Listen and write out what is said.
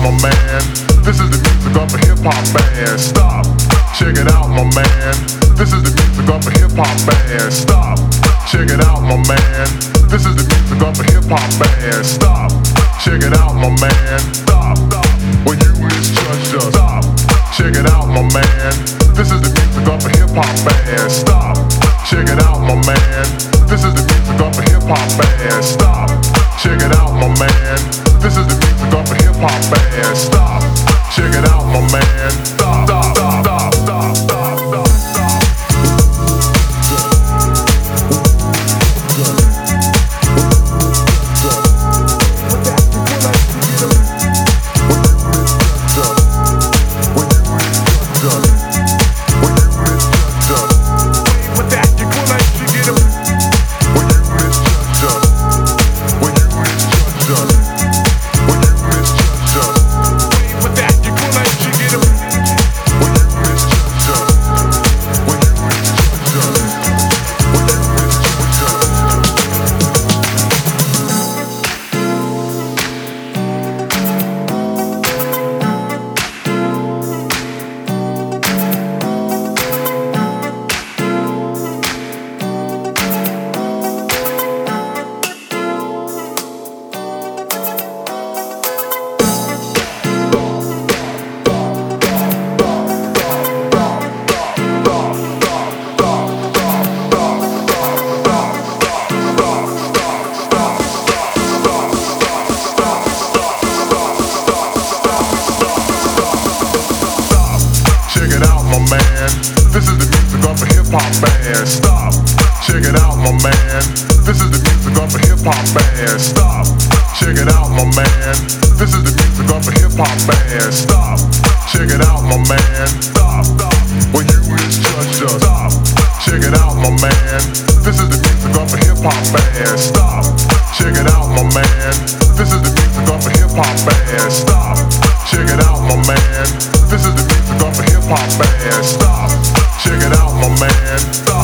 my man. This is the music of a hip-hop band. Stop, check it out, my man. This is the music of a hip-hop band. Stop, check it out, my man. This is the music of a hip-hop band. Stop, check it out, my man. Stop, when you misjudged us. Stop, check it out, my man. This is the music of a hip-hop band. Stop, check it out, my man. This is the music of a hip-hop band. Stop, check it out, my man. This is the music of a hip-hop band. Stop, check it out, my man. Stop, stop, stop, stop, stop, stop, stop. This is the music of a hip-hop band. Stop, check it out, my man. This is the music of a hip-hop band. Stop, check it out, my man. This is the music of a hip-hop band. Stop, check it out, my man. Stop, stop, when you misjudged us. Stop, check it out, my man. This is the music of a hip-hop band. Stop, check it out, my man. This is the music of a hip-hop band. Stop, check it out, my man. This is the music of a hip-hop band. Stop, check it out, my man. Stop.